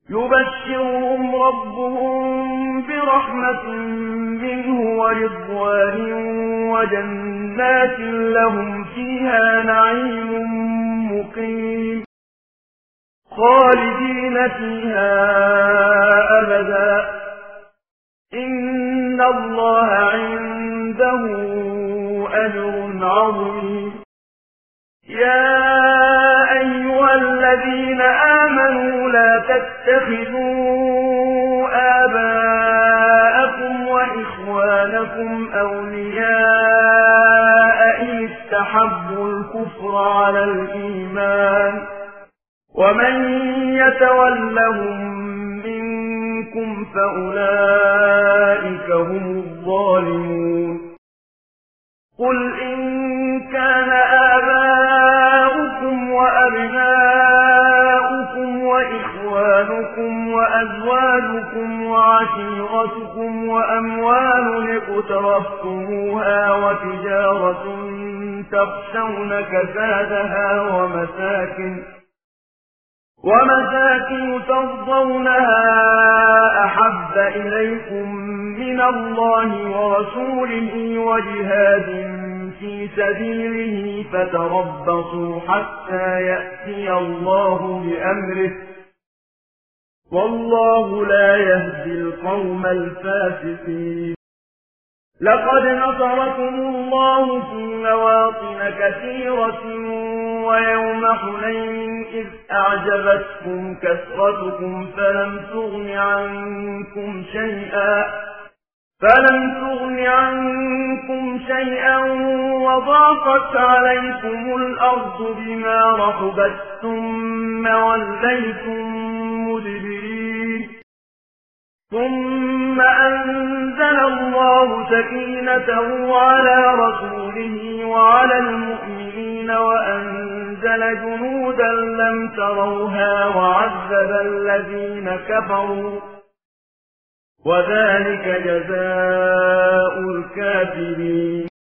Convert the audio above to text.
يبشرهم ربهم برحمة منه ورضوان وجنات لهم فيها نعيم مقيم خالدين فيها أبدا إن الله عنده أجر عظيم يا أيها الذين آمنوا لا تتخذوا آباءكم وإخوانكم أولياء إن استحبوا الكفر على الإيمان ومن يتولهم منكم فأولئك هم الظالمون قل إن كان آباؤكم وأبناؤكم وإخوانكم وأزواجكم وعشيرتكم وأموال اقترفتموها وتجارة تخشون كسادها ومساكن ترضونها أحب إليكم من الله ورسوله وجهاد في سبيله فتربصوا حتى يأتي الله بأمره والله لا يهدي القوم الفاسقين لقد نصركم الله في مواطن كثيرة ويوم حنين إذ أعجبتكم كثرتكم فلم تغن عنكم شيئا وضاقت عليكم الأرض بما رحبت ثم وليتم مدبرين ثم أنزل الله سكينته على رسوله وعلى المؤمنين وأنزل جنودا لم تروها وعذب الذين كفروا وذلك جزاء الكافرين